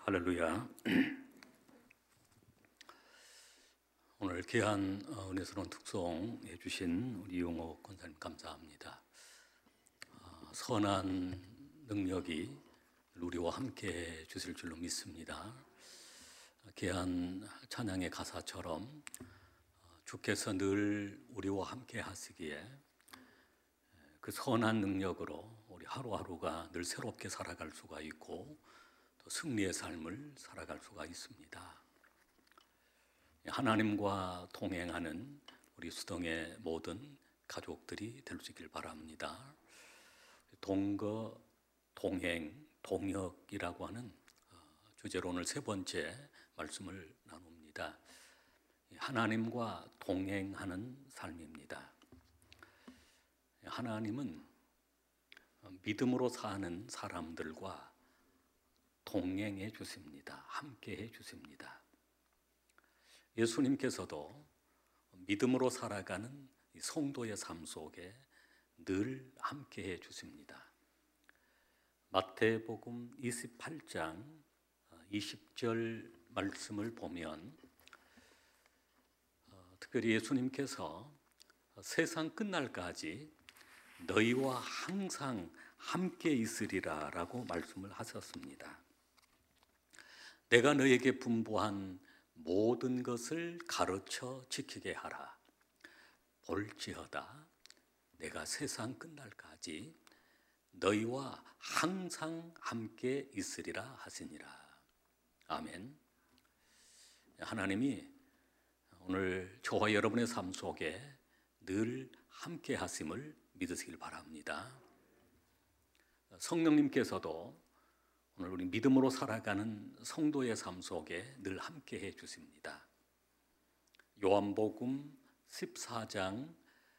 할렐루야. 오늘 귀한 은혜스러운 특송 해주신 우리 이용호 권사님 감사합니다. 선한 능력이 우리와 함께 주실 줄로 믿습니다. 귀한 찬양의 가사처럼 주께서 늘 우리와 함께 하시기에 그 선한 능력으로 우리 하루하루가 늘 새롭게 살아갈 수가 있고 또 승리의 삶을 살아갈 수가 있습니다. 하나님과 동행하는 우리 수동의 모든 가족들이 될 수 있길 바랍니다. 동거, 동행, 동역이라고 하는 주제로 오늘 세 번째 말씀을 나눕니다. 하나님과 동행하는 삶입니다. 하나님은 믿음으로 사는 사람들과 동행해 주십니다. 함께 해 주십니다. 예수님께서도 믿음으로 살아가는 성도의 삶 속에 늘 함께 해 주십니다. 마태복음 28장 20절 말씀을 보면 특별히 예수님께서 세상 끝날까지 너희와 항상 함께 있으리라 라고 말씀을 하셨습니다. 내가 너에게 분부한 모든 것을 가르쳐 지키게 하라. 볼지어다 내가 세상 끝날까지 너희와 항상 함께 있으리라 하시니라. 아멘. 하나님이 오늘 저와 여러분의 삶 속에 늘 함께 하심을 믿으시길 바랍니다. 성령님께서도 오늘 우리 믿음으로 살아가는 성도의 삶 속에 늘 함께 해 주십니다. 요한복음 14장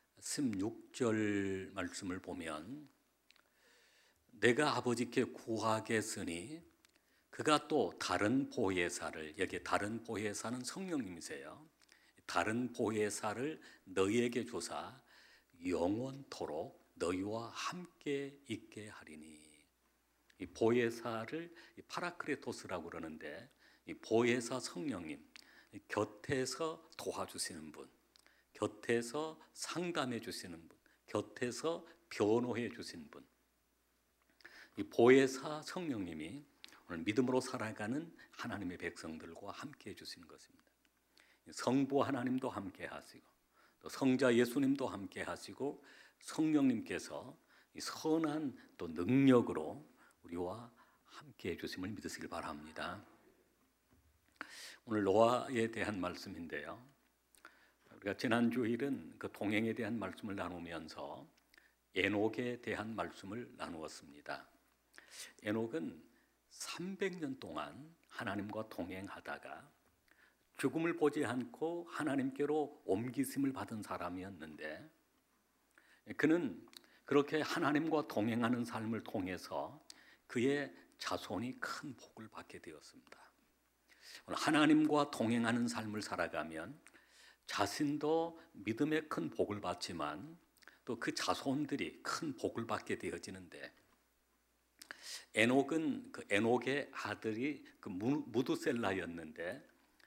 16절 말씀을 보면 내가 아버지께 구하겠으니 그가 또 다른 보혜사를, 여기 다른 보혜사는 성령님이세요. 다른 보혜사를 너희에게 주사 영원토록 너희와 함께 있게 하리니. 이 보혜사를 파라크레토스라고 그러는데 이 보혜사 성령님, 곁에서 도와주시는 분, 곁에서 상담해 주시는 분, 곁에서 변호해 주시는 분, 이 보혜사 성령님이 오늘 믿음으로 살아가는 하나님의 백성들과 함께 해 주시는 것입니다. 성부 하나님도 함께 하시고 또 성자 예수님도 함께 하시고 성령님께서 이 선한 또 능력으로 우리와 함께 해주심을 믿으시길 바랍니다. 오늘 노아에 대한 말씀인데요. 우리가 지난 주일은 그 동행에 대한 말씀을 나누면서 에녹에 대한 말씀을 나누었습니다. 에녹은 300년 동안 하나님과 동행하다가 죽음을 보지 않고 하나님께로 옮기심을 받은 사람이었는데 그는 그렇게 하나님과 동행하는 삶을 통해서 그의 자손이 큰 복을 받게 되었습니다. 하나님과 동행하는 삶을 살아가면 자신도 믿음의 큰 복을 받지만 또 그 자손들이 큰 복을 받게 되어지는데 에녹은 그 에녹의 아들이 그 무두셀라였는데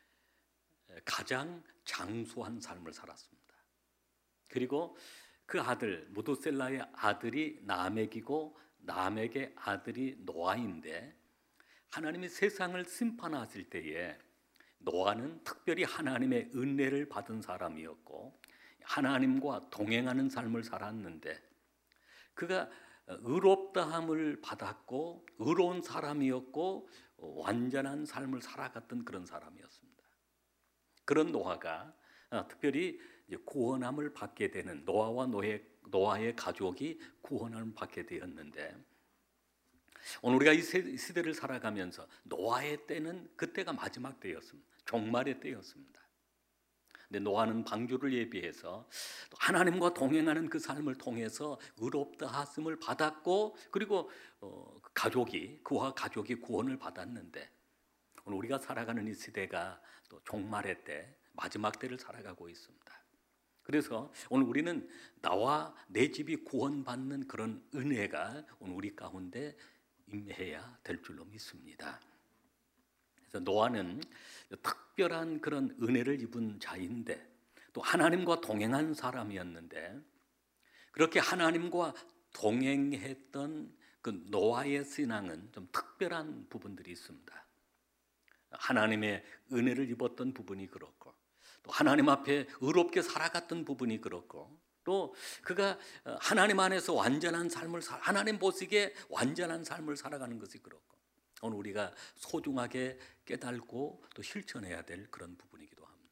가장 장수한 삶을 살았습니다. 그리고 그 아들 무두셀라의 아들이 라멕이고 라멕의 아들이 노아인데 하나님이 세상을 심판하실 때에 노아는 특별히 하나님의 은혜를 받은 사람이었고 하나님과 동행하는 삶을 살았는데 그가 의롭다함을 받았고 의로운 사람이었고 완전한 삶을 살아갔던 그런 사람이었습니다. 그런 노아가 특별히 구원함을 받게 되는 노아와 노아의 가족이 구원함을 받게 되었는데 오늘 우리가 이 시대를 살아가면서 노아의 때는 그때가 마지막 때였습니다. 종말의 때였습니다. 근데 노아는 방주를 예비해서 하나님과 동행하는 그 삶을 통해서 의롭다 하심을 받았고 그리고 그와 가족이 구원을 받았는데 오늘 우리가 살아가는 이 시대가 또 종말의 때 마지막 때를 살아가고 있습니다. 그래서 오늘 우리는 나와 내 집이 구원받는 그런 은혜가 오늘 우리 가운데 임해야 될 줄로 믿습니다. 그래서 노아는 특별한 그런 은혜를 입은 자인데 또 하나님과 동행한 사람이었는데, 그렇게 하나님과 동행했던 그 노아의 신앙은 좀 특별한 부분들이 있습니다. 하나님의 은혜를 입었던 부분이 그렇고, 또 하나님 앞에 의롭게 살아갔던 부분이 그렇고, 또 그가 하나님 안에서 완전한 삶을 하나님 보시기에 완전한 삶을 살아가는 것이 그렇고, 오늘 우리가 소중하게 깨달고 또 실천해야 될 그런 부분이기도 합니다.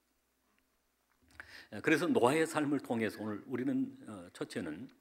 그래서 노아의 삶을 통해서 오늘 우리는 첫째는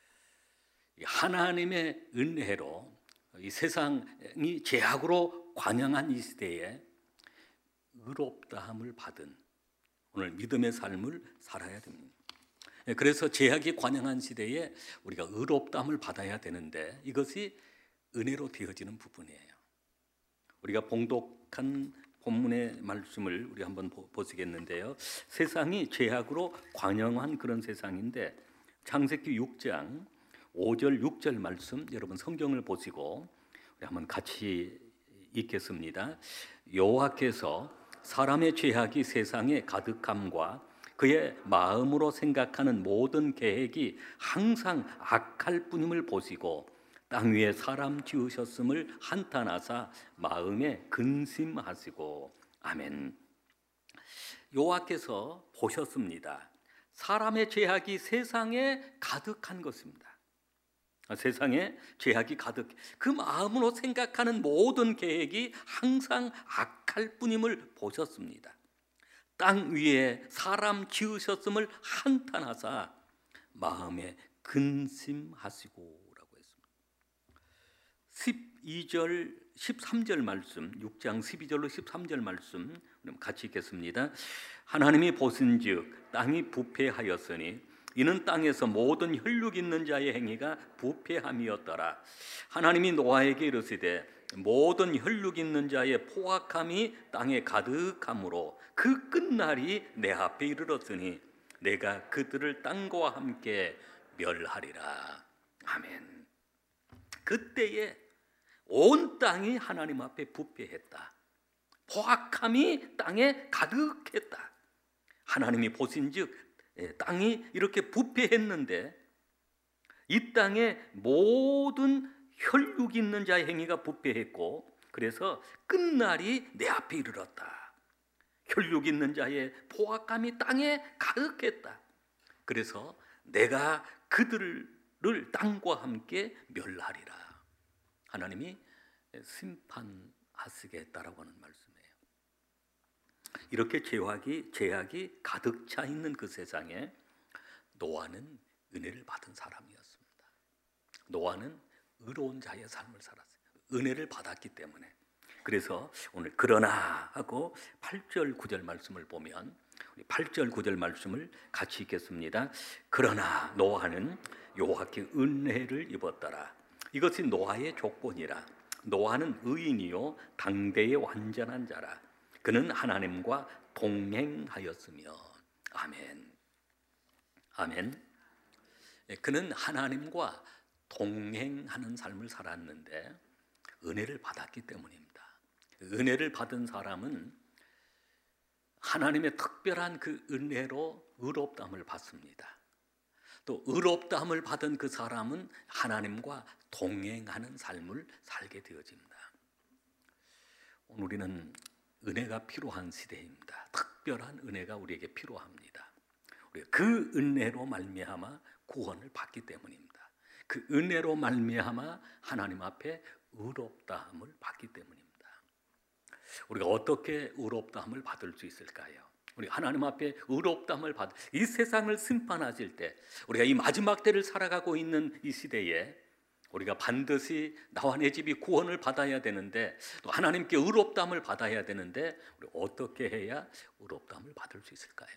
하나님의 은혜로 이 세상이 죄악으로 관영한 이 시대에 의롭다함을 받은 오늘 믿음의 삶을 살아야 됩니다. 그래서 죄악이 관영한 시대에 우리가 의롭다함을 받아야 되는데, 이것이 은혜로 되어지는 부분이에요. 우리가 봉독한 본문의 말씀을 우리 한번 보시겠는데요. 세상이 죄악으로 관영한 그런 세상인데, 창세기 6장 5절 6절 말씀, 여러분 성경을 보시고 우리 한번 같이 읽겠습니다. 여호와께서 사람의 죄악이 세상에 가득함과 그의 마음으로 생각하는 모든 계획이 항상 악할 뿐임을 보시고 땅 위에 사람 지으셨음을 한탄하사 마음에 근심하시고. 아멘. 여호와께서 보셨습니다. 사람의 죄악이 세상에 가득한 것입니다. 세상에 죄악이 가득, 그 마음으로 생각하는 모든 계획이 항상 악할 뿐임을 보셨습니다. 땅 위에 사람 지으셨음을 한탄하사 마음에 근심하시고 라고 했습니다. 12절 13절 말씀, 6장 12절로 13절 말씀 같이 읽겠습니다. 하나님이 보신즉 땅이 부패하였으니 이는 땅에서 모든 혈육 있는 자의 행위가 부패함이었더라. 하나님이 노아에게 이르시되 모든 혈육 있는 자의 포악함이 땅에 가득함으로 그 끝날이 내 앞에 이르렀으니 내가 그들을 땅과 함께 멸하리라. 아멘. 그때에 온 땅이 하나님 앞에 부패했다. 포악함이 땅에 가득했다. 하나님이 보신즉 땅이 이렇게 부패했는데, 이 땅에 모든 혈육 있는 자의 행위가 부패했고, 그래서 끝날이 내 앞에 이르렀다. 혈육 있는 자의 포악함이 땅에 가득했다. 그래서 내가 그들을 땅과 함께 멸하리라. 하나님이 심판하시겠다라고 하는 말씀이에요. 이렇게 죄악이 가득 차 있는 그 세상에 노아는 은혜를 받은 사람이었습니다. 노아는 의로운 자의 삶을 살았어요. 은혜를 받았기 때문에. 그래서 오늘 그러나 하고 8절 9절 말씀을 보면, 8절 9절 말씀을 같이 읽겠습니다. 그러나 노아는 여호와께 은혜를 입었더라. 이것이 노아의 조건이라. 노아는 의인이요 당대의 완전한 자라. 그는 하나님과 동행하였으며. 아멘. 아멘. 그는 하나님과 동행하는 삶을 살았는데 은혜를 받았기 때문입니다. 은혜를 받은 사람은 하나님의 특별한 그 은혜로 의롭다함을 받습니다. 또 의롭다함을 받은 그 사람은 하나님과 동행하는 삶을 살게 되어집니다. 오늘 우리는 은혜가 필요한 시대입니다. 특별한 은혜가 우리에게 필요합니다. 우리가 그 은혜로 말미암아 구원을 받기 때문입니다. 그 은혜로 말미암아 하나님 앞에 의롭다함을 받기 때문입니다. 우리가 어떻게 의롭다함을 받을 수 있을까요? 우리 하나님 앞에 의롭다함을 받, 이 세상을 심판하실 때, 우리가 이 마지막 때를 살아가고 있는 이 시대에 우리가 반드시 나와 내 집이 구원을 받아야 되는데, 또 하나님께 의롭다함을 받아야 되는데, 우리 어떻게 해야 의롭다함을 받을 수 있을까요?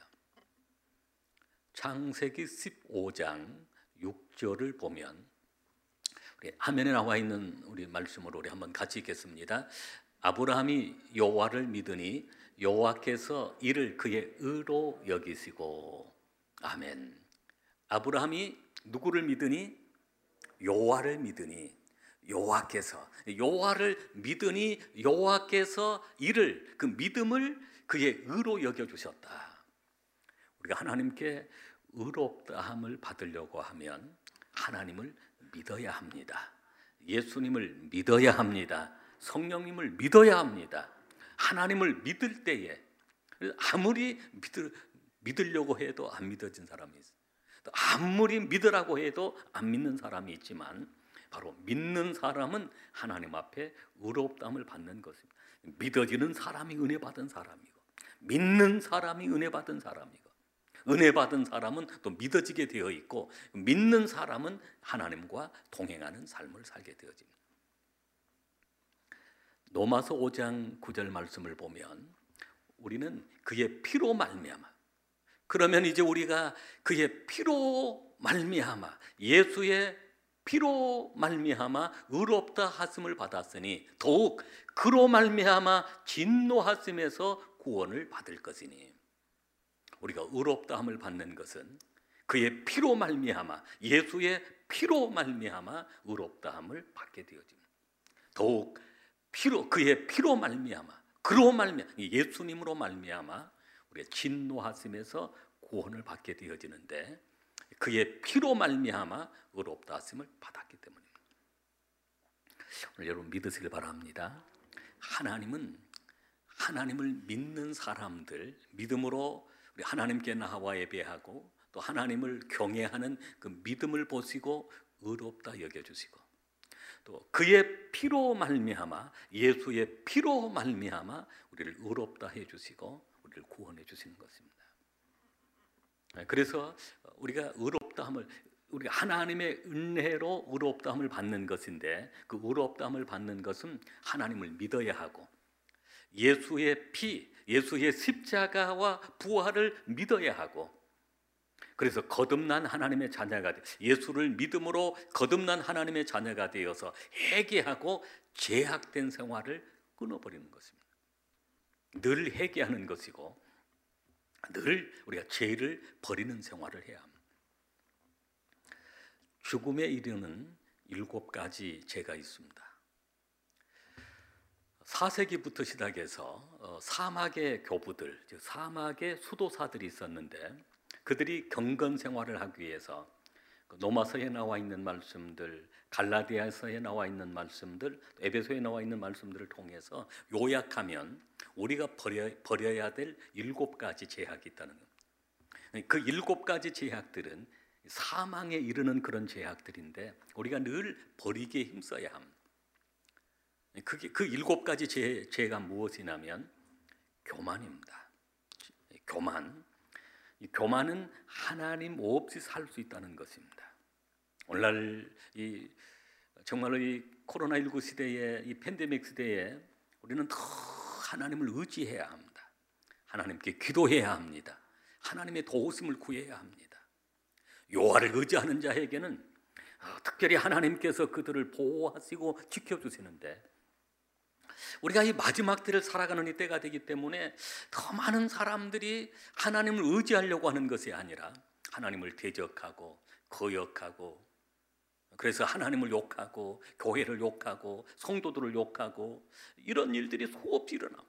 창세기 15장 6절을 보면, 우리 화면에 나와 있는 우리 말씀으로 우리 한번 같이 읽겠습니다. 아브라함이 여호와를 믿으니 여호와께서 이를 그의 의로 여기시고. 아멘. 아브라함이 누구를 믿으니? 여호와를 믿으니 여호와를 믿으니 여호와께서 이를 그 믿음을 그의 의로 여겨 주셨다. 우리가 하나님께 의롭다함을 받으려고 하면 하나님을 믿어야 합니다. 예수님을 믿어야 합니다. 성령님을 믿어야 합니다. 하나님을 믿을 때에 아무리 믿으려고 해도 안 믿어진 사람이 있어요. 아무리 믿으라고 해도 안 믿는 사람이 있지만 바로 믿는 사람은 하나님 앞에 의롭다함을 받는 것입니다. 믿어지는 사람이 은혜 받은 사람이고 믿는 사람이 은혜 받은 사람이고 은혜 받은 사람은 또 믿어지게 되어 있고 믿는 사람은 하나님과 동행하는 삶을 살게 되어집니다. 로마서 5장 9절 말씀을 보면 우리는 그의 피로 말미암아, 그러면 이제 우리가 그의 피로 말미암아 예수의 피로 말미암아 의롭다 하심을 받았으니 더욱 그로 말미암아 진노하심에서 구원을 받을 것이니, 우리가 의롭다 함을 받는 것은 그의 피로 말미암아 예수의 피로 말미암아 의롭다 함을 받게 되어집니다. 더욱 그의 피로 말미암아 그로 말미암아 예수님으로 말미암아 우리가 진노하심에서 구원을 받게 되어지는데 그의 피로 말미암아 의롭다 하심을 받았기 때문입니다. 오늘 여러분 믿으시길 바랍니다. 하나님을 믿는 사람들, 믿음으로 우리 하나님께 나와 예배하고 또 하나님을 경외하는 그 믿음을 보시고 의롭다 여겨주시고 또 그의 피로 말미암아 예수의 피로 말미암아 우리를 의롭다 해주시고 우리를 구원해 주시는 것입니다. 그래서 우리가 의롭다함을 우리 하나님의 은혜로 의롭다함을 받는 것인데 그 의롭다함을 받는 것은 하나님을 믿어야 하고 예수의 피, 예수의 십자가와 부활을 믿어야 하고 그래서 거듭난 하나님의 자녀가 예수를 믿음으로 거듭난 하나님의 자녀가 되어서 회개하고 죄악된 생활을 끊어버리는 것입니다. 늘 회개하는 것이고 늘 우리가 죄를 버리는 생활을 해야 합니다. 죽음에 이르는 7가지 죄가 있습니다. 4세기부터 시작해서 사막의 교부들, 즉 사막의 수도사들이 있었는데 그들이 경건 생활을 하기 위해서 로마서에 나와 있는 말씀들, 갈라디아서에 나와 있는 말씀들, 에베소에 나와 있는 말씀들을 통해서 요약하면 우리가 버려야 될 7가지 죄악이 있다는 겁니다. 그 7가지 죄악들은 사망에 이르는 그런 죄악들인데 우리가 늘 버리기에 힘써야 합니다. 그 7가지 죄가 무엇이냐면 교만입니다. 교만은 하나님 없이 살 수 있다는 것입니다. 오늘날 정말로 이 코로나19 시대에 이 팬데믹 시대에 우리는 더 하나님을 의지해야 합니다. 하나님께 기도해야 합니다. 하나님의 도우심을 구해야 합니다. 여호와를 의지하는 자에게는 특별히 하나님께서 그들을 보호하시고 지켜주시는데 우리가 이 마지막 때를 살아가는 이 때가 되기 때문에 더 많은 사람들이 하나님을 의지하려고 하는 것이 아니라 하나님을 대적하고 거역하고 그래서 하나님을 욕하고 교회를 욕하고 성도들을 욕하고 이런 일들이 수없이 일어납니다.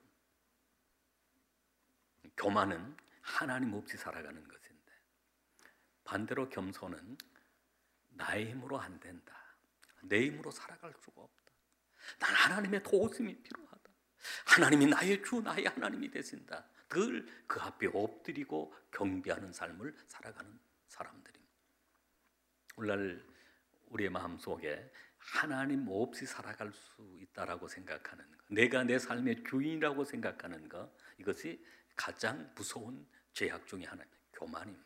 교만은 하나님 없이 살아가는 것인데 반대로 겸손은 나의 힘으로 안 된다. 내 힘으로 살아갈 수가 없다. 난 하나님의 도우심이 필요하다. 하나님이 나의 주, 나의 하나님이 되신다. 늘 그 앞에 엎드리고 경배하는 삶을 살아가는 사람들입니다. 오늘날 우리의 마음속에 하나님 없이 살아갈 수 있다라고 생각하는 것, 내가 내 삶의 주인이라고 생각하는 것, 이것이 가장 무서운 죄악 중에 하나입니다. 교만입니다.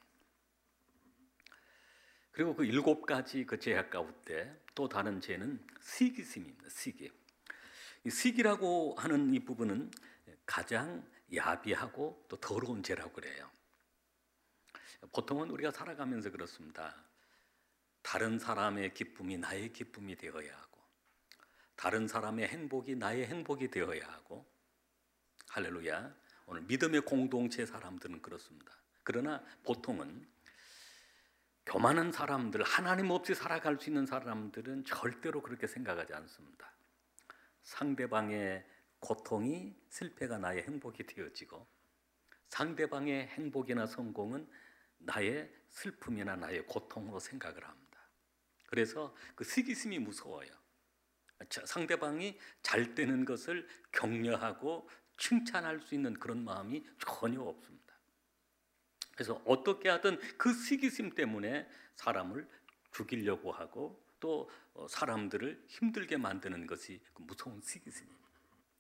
그리고 그 7가지 그 죄악 가운데 또 다른 죄는 시기심입니다. 이 시기라고 하는 이 부분은 가장 야비하고 또 더러운 죄라고 그래요. 보통은 우리가 살아가면서 그렇습니다. 다른 사람의 기쁨이 나의 기쁨이 되어야 하고 다른 사람의 행복이 나의 행복이 되어야 하고 할렐루야. 오늘 믿음의 공동체 사람들은 그렇습니다. 그러나 보통은 교만한 사람들, 하나님 없이 살아갈 수 있는 사람들은 절대로 그렇게 생각하지 않습니다. 상대방의 고통이 실패가 나의 행복이 되어지고 상대방의 행복이나 성공은 나의 슬픔이나 나의 고통으로 생각을 합니다. 그래서 그 시기심이 무서워요. 상대방이 잘 되는 것을 격려하고 칭찬할 수 있는 그런 마음이 전혀 없습니다. 그래서 어떻게 하든 그 시기심 때문에 사람을 죽이려고 하고 또 사람들을 힘들게 만드는 것이 그 무서운 시기심입니다.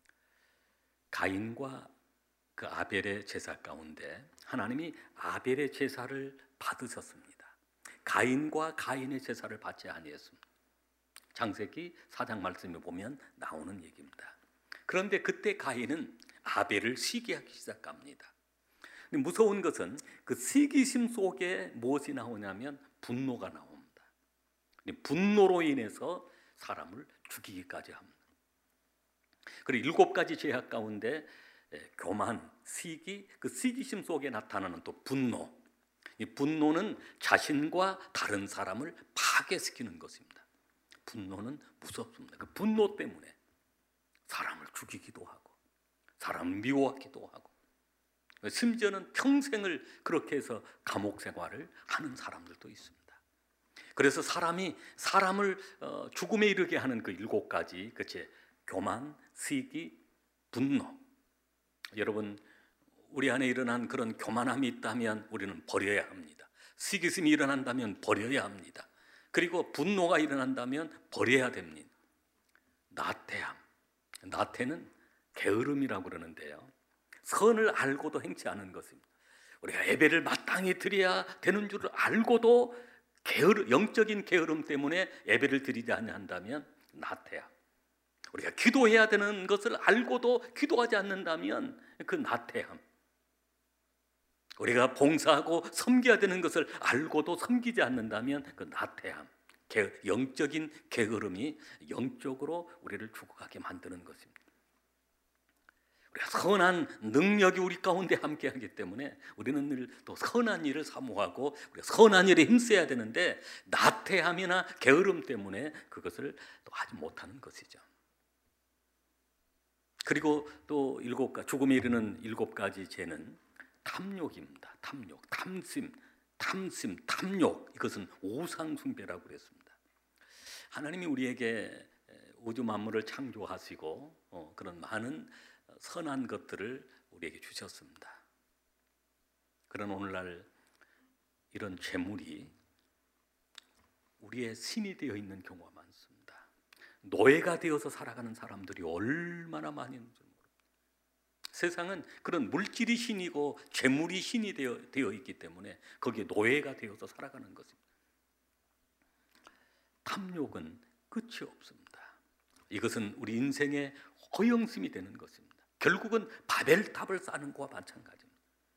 가인과 그 아벨의 제사 가운데 하나님이 아벨의 제사를 받으셨습니다. 가인과 가인의 제사를 받지 아니했습니다. 창세기 4장 말씀에 보면 나오는 얘기입니다. 그런데 그때 가인은 아벨을 시기하기 시작합니다. 무서운 것은 그 시기심 속에 무엇이 나오냐면 분노가 나옵니다. 분노로 인해서 사람을 죽이기까지 합니다. 그리고 7가지 죄악 가운데 교만, 시기, 그 시기심 속에 나타나는 또 분노. 이 분노는 자신과 다른 사람을 파괴시키는 것입니다. 분노는 무섭습니다. 그 분노 때문에 사람을 죽이기도 하고 사람을 미워하기도 하고 심지어는 평생을 그렇게 해서 감옥 생활을 하는 사람들도 있습니다. 그래서 사람을 죽음에 이르게 하는 그 7가지 그치? 교만, 시기, 분노. 여러분, 우리 안에 일어난 그런 교만함이 있다면 우리는 버려야 합니다. 시기심이 일어난다면 버려야 합니다. 그리고 분노가 일어난다면 버려야 됩니다. 나태함. 나태는 게으름이라고 그러는데요. 선을 알고도 행치 않은 것입니다. 우리가 예배를 마땅히 드려야 되는 줄을 알고도 영적인 게으름 때문에 예배를 드리지 않는다면 나태함. 우리가 기도해야 되는 것을 알고도 기도하지 않는다면 그 나태함. 우리가 봉사하고 섬겨야 되는 것을 알고도 섬기지 않는다면 그 나태함. 영적인 게으름이 영적으로 우리를 죽어가게 만드는 것입니다. 선한 능력이 우리 가운데 함께하기 때문에 우리는 늘 또 선한 일을 사모하고 우리가 선한 일에 힘써야 되는데 나태함이나 게으름 때문에 그것을 또 하지 못하는 것이죠. 그리고 또 죽음에 이르는 7가지 죄는 탐욕입니다. 탐욕, 탐심, 탐욕. 이것은 우상숭배라고 그랬습니다. 하나님이 우리에게 우주 만물을 창조하시고 그런 많은 선한 것들을 우리에게 주셨습니다. 그런 오늘날 이런 재물이 우리의 신이 되어 있는 경우가 많습니다. 노예가 되어서 살아가는 사람들이 얼마나 많이 있는지 모릅니다. 세상은 그런 물질이 신이고 재물이 신이 되어 있기 때문에 거기에 노예가 되어서 살아가는 것입니다. 탐욕은 끝이 없습니다. 이것은 우리 인생의 허영심이 되는 것입니다. 결국은 바벨탑을 쌓는 것과 마찬가지입니다.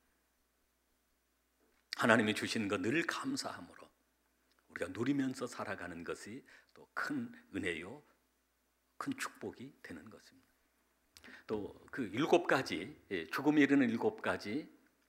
하나님이 주신 것 늘 감사함으로 우리가 누리면서 살아가는 것이 또 큰 은혜요, 큰 축복이 되는 것입니다. 또 그 7가지, 죽음에 이르는 7가지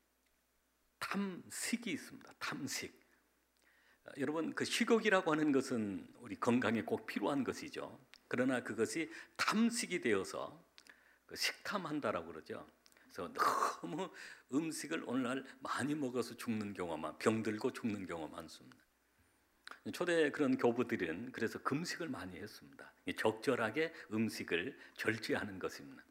탐식이 있습니다. 탐식. 여러분, 그 식욕이라고 하는 것은 우리 건강에 꼭 필요한 것이죠. 그러나 그것이 탐식이 되어서 식탐한다라고 그러죠. 그래서 너무 음식을 오늘날 많이 먹어서 죽는 경우가 병들고 죽는 경우가 많습니다. 초대 그런 교부들은 그래서 금식을 많이 했습니다. 적절하게 음식을 절제하는 것입니다.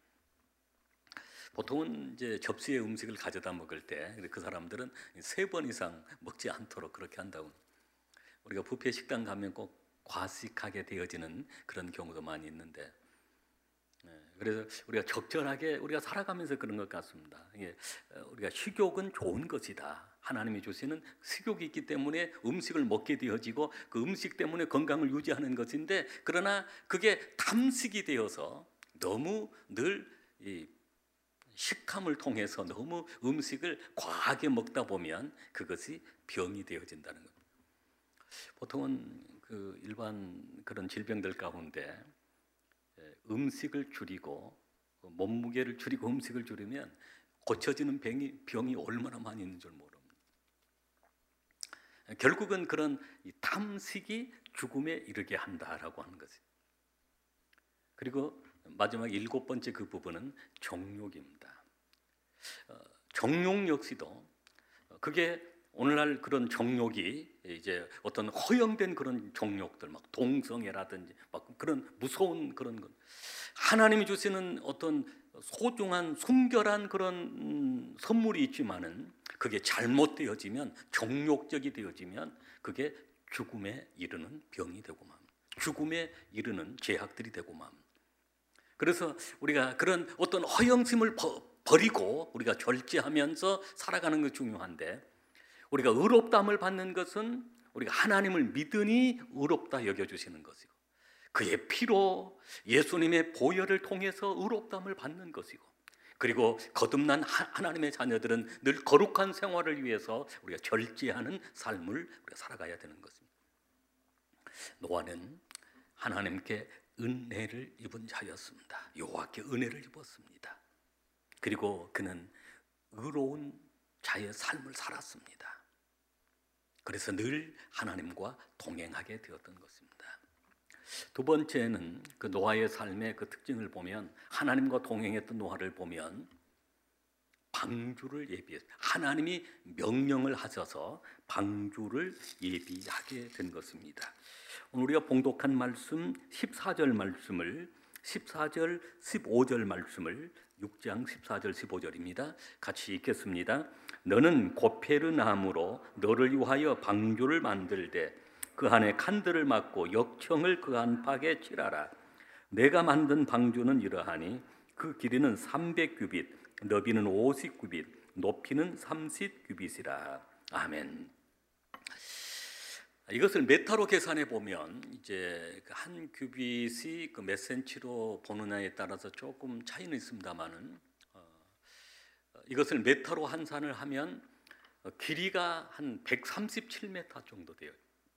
보통은 이제 접시에 음식을 가져다 먹을 때 그 사람들은 3번 이상 먹지 않도록 그렇게 한다고. 우리가 뷔페 식당 가면 꼭 과식하게 되어지는 그런 경우도 많이 있는데, 그래서 우리가 적절하게 우리가 살아가면서 그런 것 같습니다. 우리가 식욕은 좋은 것이다. 하나님이 주시는 식욕이 있기 때문에 음식을 먹게 되어지고 그 음식 때문에 건강을 유지하는 것인데, 그러나 그게 탐식이 되어서 너무 늘 이 식탐을 통해서 너무 음식을 과하게 먹다 보면 그것이 병이 되어진다는 겁니다. 보통은 그 일반 그런 질병들 가운데 음식을 줄이고 몸무게를 줄이고 음식을 줄이면 고쳐지는 병이 얼마나 많이 있는 줄 모릅니다. 결국은 그런 이 탐식이 죽음에 이르게 한다라고 하는 거지. 그리고 마지막 7번째 그 부분은 정욕입니다. 정욕 역시도 그게 오늘날 그런 정욕이 이제 어떤 허용된 그런 정욕들, 막 동성애라든지 막 그런 무서운 그런 것, 하나님이 주시는 어떤 소중한 순결한 그런 선물이 있지만은 그게 잘못되어지면, 정욕적이 되어지면 그게 죽음에 이르는 병이 되고 만, 죽음에 이르는 죄악들이 되고 만. 그래서 우리가 그런 어떤 허영심을 버리고 우리가 절제하면서 살아가는 게 중요한데, 우리가 의롭다함을 받는 것은 우리가 하나님을 믿으니 의롭다 여겨주시는 것이고, 그의 피로 예수님의 보혈을 통해서 의롭다함을 받는 것이고, 그리고 거듭난 하나님의 자녀들은 늘 거룩한 생활을 위해서 우리가 절제하는 삶을 우리가 살아가야 되는 것입니다. 노아는 하나님께 은혜를 입은 자였습니다. 여호와께 은혜를 입었습니다. 그리고 그는 의로운 자의 삶을 살았습니다. 그래서 늘 하나님과 동행하게 되었던 것입니다. 두 번째는 그 노아의 삶의 그 특징을 보면, 하나님과 동행했던 노아를 보면 방주를 예비해서 하나님이 명령을 하셔서 방주를 예비하게 된 것입니다. 오늘 우리가 봉독한 말씀 14절 말씀을 14절 15절 말씀을 6장 14절 15절입니다. 같이 읽겠습니다. 너는 고페르 나무로 너를 위하여 방주를 만들되 그 안에 칸들을 막고 역청을 그 안팎에 칠하라. 내가 만든 방주는 이러하니 그 길이는 300규빗, 너비는 50규빗, 높이는 30규빗이라. 아멘. 이것을 메타로 계산해 보면 이제 한 규빗이 그 몇 센치로 보느냐에 따라서 조금 차이는 있습니다만은, 이것을 메타로 환산을 하면 길이가 한 137m 정도 돼요.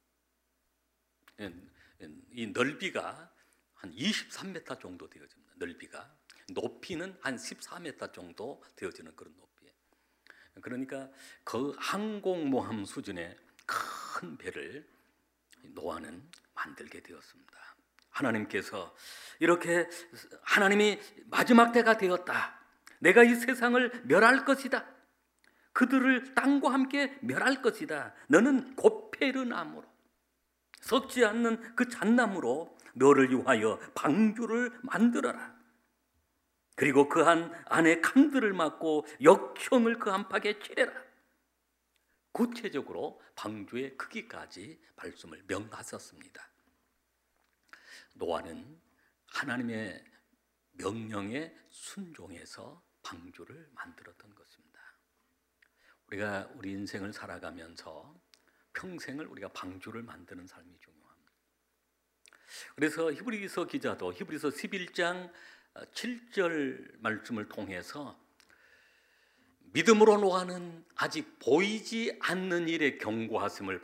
이 넓이가 한 23m 정도 되어집니다. 넓이가. 높이는 한 14m 정도 되어지는 그런 높이에. 그러니까 그 항공모함 수준의 큰 배를 노아는 만들게 되었습니다. 하나님께서 이렇게, 하나님이 마지막 때가 되었다, 내가 이 세상을 멸할 것이다, 그들을 땅과 함께 멸할 것이다, 너는 고페르 나무로, 썩지 않는 그 잣나무로 너를 위하여 방주를 만들어라. 그리고 그 안에 칸들을 막고 역청을 그 안팎에 칠해라. 구체적으로 방주의 크기까지 말씀을 명하셨습니다. 노아는 하나님의 명령에 순종해서 방주를 만들었던 것입니다. 우리가 우리 인생을 살아가면서 평생을 우리가 방주를 만드는 삶이 중요합니다. 그래서 히브리서 기자도 히브리서 11장 7절 말씀을 통해서 믿음으로 노아는 아직 보이지 않는 일에 경고하심을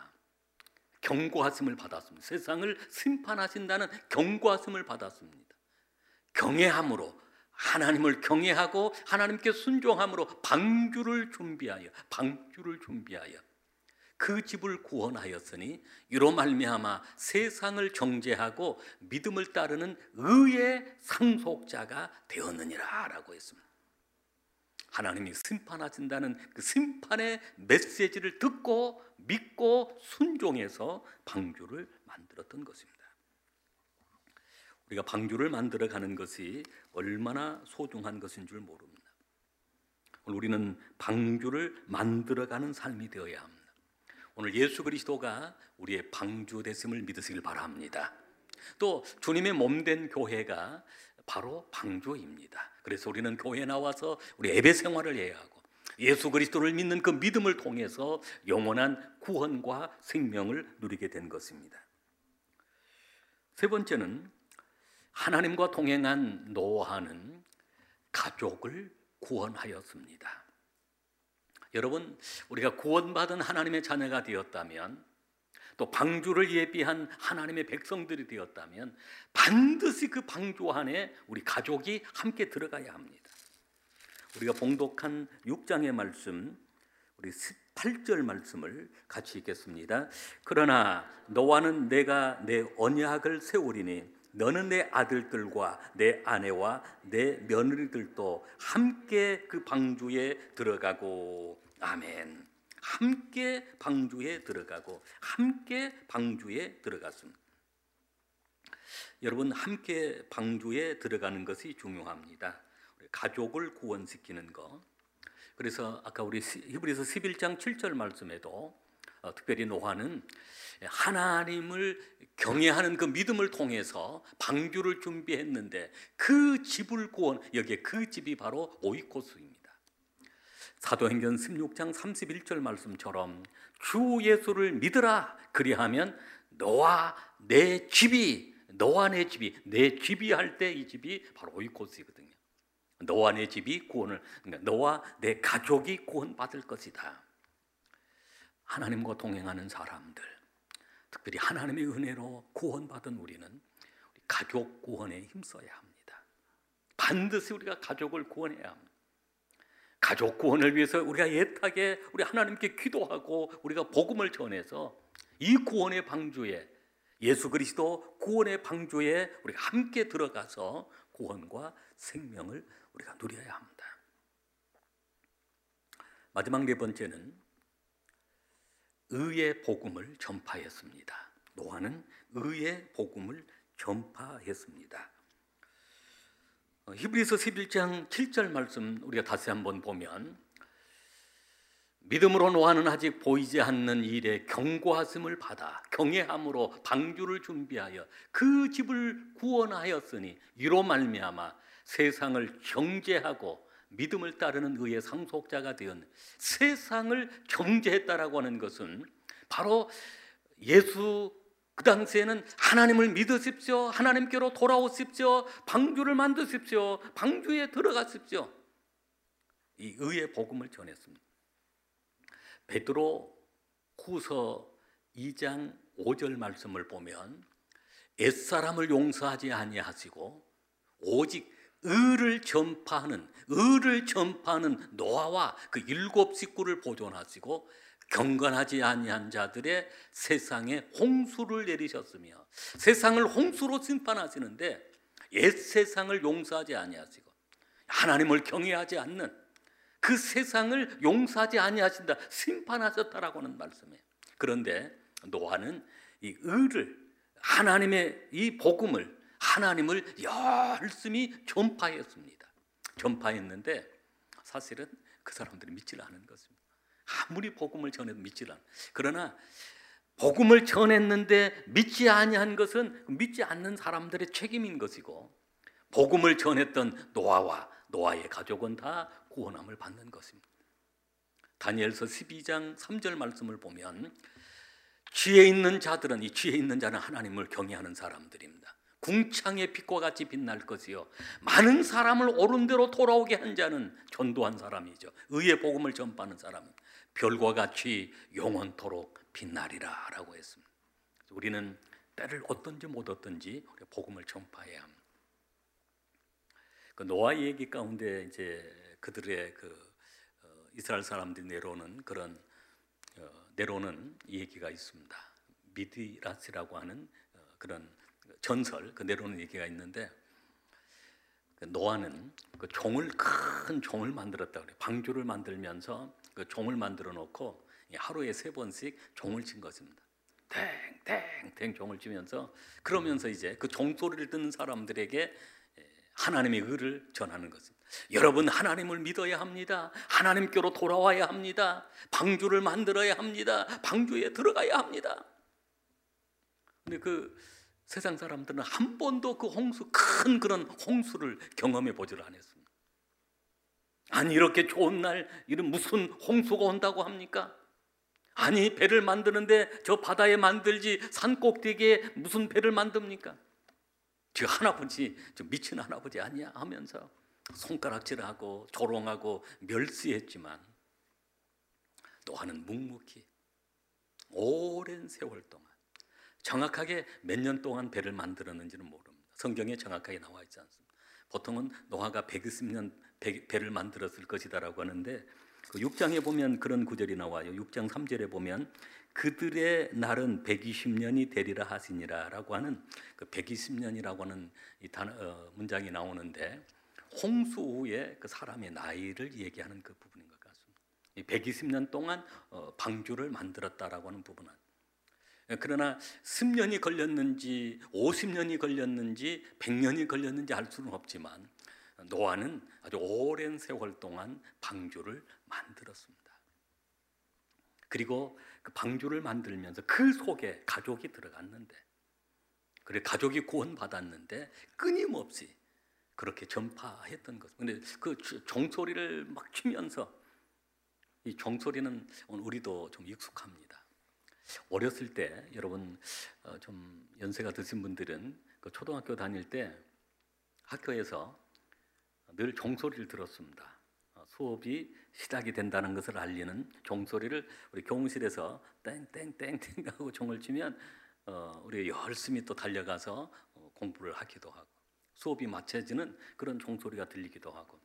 받았습니다. 세상을 심판하신다는 경고하심을 받았습니다. 경외함으로, 하나님을 경외하고 하나님께 순종함으로 방주를 준비하여 그 집을 구원하였으니 이로 말미암아 세상을 정죄하고 믿음을 따르는 의의 상속자가 되었느니라 라고 했습니다. 하나님이 심판하신다는 그 심판의 메시지를 듣고 믿고 순종해서 방주를 만들었던 것입니다. 우리가 방주를 만들어가는 것이 얼마나 소중한 것인 줄 모릅니다. 오늘 우리는 방주를 만들어가는 삶이 되어야 합니다. 오늘 예수 그리스도가 우리의 방주 되심을 믿으시길 바랍니다. 또 주님의 몸된 교회가 바로 방주입니다. 그래서 우리는 교회에 나와서 우리 예배 생활을 해야 하고, 예수 그리스도를 믿는 그 믿음을 통해서 영원한 구원과 생명을 누리게 된 것입니다. 세 번째는 하나님과 동행한 노아는 가족을 구원하였습니다. 여러분, 우리가 구원받은 하나님의 자녀가 되었다면, 또 방주를 예비한 하나님의 백성들이 되었다면 반드시 그 방주 안에 우리 가족이 함께 들어가야 합니다. 우리가 봉독한 6장의 말씀, 우리 8절 말씀을 같이 읽겠습니다. 그러나 너와는 내가 내 언약을 세우리니 너는 내 아들들과 내 아내와 내 며느리들도 함께 그 방주에 들어가고. 아멘. 함께 방주에 들어가고, 함께 방주에 들어갔습니다. 여러분, 함께 방주에 들어가는 것이 중요합니다. 가족을 구원시키는 것. 그래서 아까 우리 히브리서 11장 7절 말씀에도 특별히 노아는 하나님을 경외하는 그 믿음을 통해서 방주를 준비했는데 그 집을 구원, 여기에 그 집이 바로 오이코스입니다. 사도행전 16장 31절 말씀처럼 주 예수를 믿으라, 그리하면 너와 내 집이 할 때 이 집이 바로 오이코스이거든요. 너와 내 집이 구원을, 그러니까 너와 내 가족이 구원받을 것이다. 하나님과 동행하는 사람들, 특별히 하나님의 은혜로 구원받은 우리는 가족 구원에 힘써야 합니다. 반드시 우리가 가족을 구원해야 합니다. 가족 구원을 위해서 우리가 애타게 우리 하나님께 기도하고 우리가 복음을 전해서 이 구원의 방주에, 예수 그리스도 구원의 방주에 우리가 함께 들어가서 구원과 생명을 우리가 누려야 합니다. 마지막 네 번째는 의의 복음을 전파했습니다. 노아는 의의 복음을 전파했습니다. 히브리서 11장 7절 말씀 우리가 다시 한번 보면, 믿음으로 노아는 아직 보이지 않는 일에 경고하심을 받아 경외함으로 방주를 준비하여 그 집을 구원하였으니 이로 말미암아 세상을 정죄하고 믿음을 따르는 의의 상속자가 되었네. 세상을 정죄했다라고 하는 것은 바로 예수, 그 당시에는 하나님을 믿으십시오, 하나님께로 돌아오십시오, 방주를 만드십시오, 방주에 들어가십시오, 이 의의 복음을 전했습니다. 베드로 후서 2장 5절 말씀을 보면 옛사람을 용서하지 아니하시고 오직 의를 전파하는 노아와 그 7 식구를 보존하시고 경건하지 아니한 자들의 세상에 홍수를 내리셨으며, 세상을 홍수로 심판하시는데 옛 세상을 용서하지 아니하시고 하나님을 경외하지 않는 그 세상을 용서하지 아니하신다, 심판하셨다라고 하는 말씀이에요. 그런데 노아는 이 의를, 하나님의 이 복음을, 하나님을 열심히 전파했습니다. 전파했는데 사실은 그 사람들이 믿지 않은 것입니다. 아무리 복음을 전해도 믿지 않아. 그러나 복음을 전했는데 믿지 아니한 것은 믿지 않는 사람들의 책임인 것이고, 복음을 전했던 노아와 노아의 가족은 다 구원함을 받는 것입니다. 다니엘서 12장 3절 말씀을 보면 지혜 있는 자들은, 이 지혜 있는 자는 하나님을 경외하는 사람들입니다. 궁창의 빛과 같이 빛날 것이요 많은 사람을 옳은 대로 돌아오게 한 자는 전도한 사람이죠. 의의 복음을 전파하는 사람은 별과 같이 영원토록 빛나리라 라고 했습니다. 우리는 때를 얻든지 못 얻든지 우리 복음을 전파해야 합니다. 그 노아 얘기 가운데 이제 그들의 이스라엘 사람들이 내려오는 그런 내려오는 얘기가 있습니다. 미디라스라고 하는 그런 전설, 그 내려오는 얘기가 있는데, 그 노아는 그 큰 종을 만들었다 그래요. 방주를 만들면서 그 종을 만들어 놓고 하루에 3번씩 종을 친 것입니다. 땡땡땡 종을 치면서, 그러면서 이제 그 종소리를 듣는 사람들에게 하나님의 의를 전하는 것입니다. 여러분, 하나님을 믿어야 합니다. 하나님께로 돌아와야 합니다. 방주를 만들어야 합니다. 방주에 들어가야 합니다. 근데 그 세상 사람들은 한 번도 그 큰 그런 홍수를 경험해 보지를 않았습니다. 아니, 이렇게 좋은 날 이런 무슨 홍수가 온다고 합니까? 아니, 배를 만드는데 저 바다에 만들지 산 꼭대기에 무슨 배를 만듭니까? 저 할아버지, 저 미친 할아버지 아니야 하면서 손가락질하고 조롱하고 멸시했지만, 노아는 묵묵히 오랜 세월 동안, 정확하게 몇 년 동안 배를 만들었는지는 모릅니다. 성경에 정확하게 나와 있지 않습니다. 보통은 노아가 120년 배를 만들었을 것이다라고 하는데, 그 6장에 보면 그런 구절이 나와요. 6장 3절에 보면 그들의 날은 120년이 되리라 하시니라라고 하는 그 120년이라고 하는 이 문장이 나오는데 홍수 후에 그 사람의 나이를 얘기하는 그 부분인 것 같습니다. 이 120년 동안 방주를 만들었다라고 하는 부분은, 그러나 10년이 걸렸는지 50년이 걸렸는지 100년이 걸렸는지 알 수는 없지만 노아는 아주 오랜 세월 동안 방주를 만들었습니다. 그리고 그 방주를 만들면서 그 속에 가족이 들어갔는데, 그래 가족이 구원받았는데 끊임없이 그렇게 전파했던 것. 근데 그 종소리를 막 치면서, 이 종소리는 우리도 좀 익숙합니다. 어렸을 때 여러분 좀 연세가 드신 분들은 그 초등학교 다닐 때 학교에서 늘 종소리를 들었습니다. 수업이 시작이 된다는 것을 알리는 종소리를 우리 교무실에서 땡땡땡땡 하고 종을 치면 우리가 열심히 또 달려가서 공부를 하기도 하고, 수업이 마쳐지는 그런 종소리가 들리기도 하고,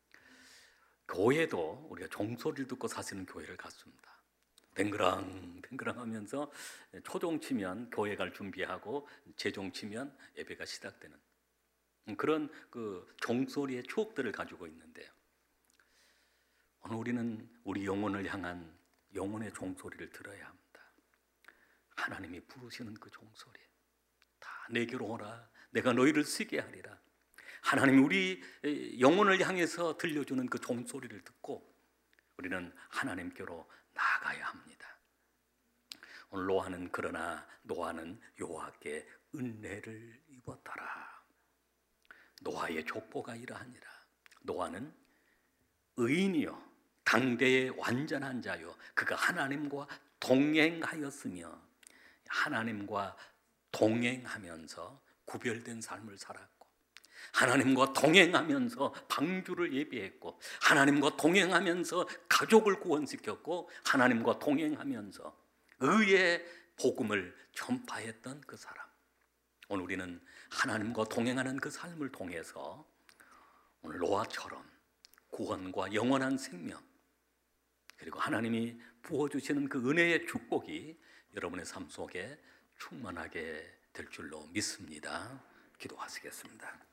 교회도 우리가 종소리를 듣고 사시는 교회를 갔습니다. 뱅그랑 뱅그랑 하면서 초종 치면 교회 갈 준비하고 재종 치면 예배가 시작되는 그런 그 종소리의 추억들을 가지고 있는데요. 오늘 우리는 우리 영혼을 향한 영혼의 종소리를 들어야 합니다. 하나님이 부르시는 그 종소리, 다 내게로 오라, 내가 너희를 쓰게 하리라. 하나님이 우리 영혼을 향해서 들려주는 그 종소리를 듣고 우리는 하나님께로 나아가야 합니다. 오늘 노아는 그러나 노아는 여호와께 은혜를 입었더라. 노아의 족보가 이러하니라. 노아는 의인이요 당대의 완전한 자요 그가 하나님과 동행하였으며, 하나님과 동행하면서 구별된 삶을 살았고, 하나님과 동행하면서 방주를 예비했고, 하나님과 동행하면서 가족을 구원시켰고, 하나님과 동행하면서 의의 복음을 전파했던 그 사람. 오늘 우리는 하나님과 동행하는 그 삶을 통해서 오늘 노아처럼 구원과 영원한 생명, 그리고 하나님이 부어주시는 그 은혜의 축복이 여러분의 삶 속에 충만하게 될 줄로 믿습니다. 기도하시겠습니다.